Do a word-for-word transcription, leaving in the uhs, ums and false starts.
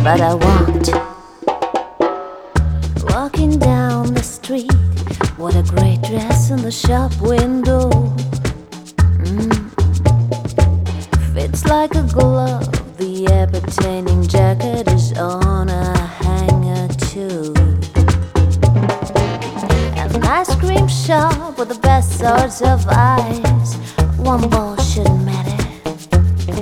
but I won't. Walking down the street, what a great dress in the shop window. mm. Fits like a glove, the appertaining jacket is on a hanger too. An ice cream shop with the best sorts of ice, one ball shouldn't matter.